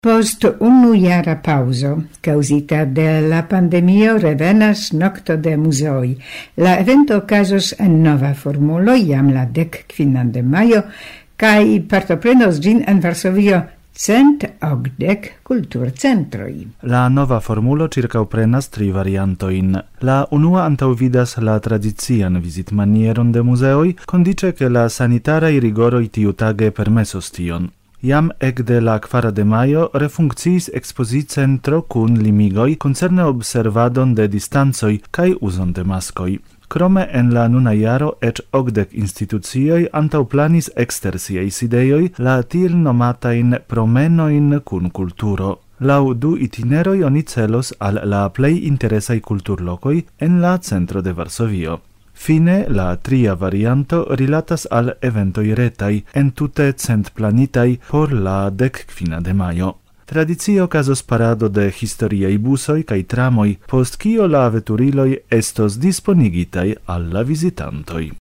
Post unujara pauso, causita de la pandemio, revenas Nocto de Muzeoi. La evento okazos en nova formulo, jam la 15 de majo, kai partoprenos gin en Varsovio 180 kulturcentroj. La nova formulo circauprenas 3 variantoin. La unua antaŭvidas la tradician vizitmanieron de muzeoj, kondiĉe ke la sanitaraj rigoroj tiutage permesos tion. Jam ekde la 4 de majo refunkciis ekspozicentro kun limigoj koncerne observadon de distancoj kaj uzon de maskoj. Krome en la nuna jaro eĉ 80 institucioj antaŭplanis ekster siaj sidejoj la tiel nomatajn promenojn kun kulturo. Laŭ 2 itineroj oni celos al la plej interesaj kulturlokoj en la centro de Varsovio. Fine, la tria varianto rilatas al eventoj retaj, entute centplanitaj por la 15 de majo. Tradicie okazos parado de historiaj busoj kaj tramoj, post kio la veturiloj estos disponigitaj al la vizitantoj.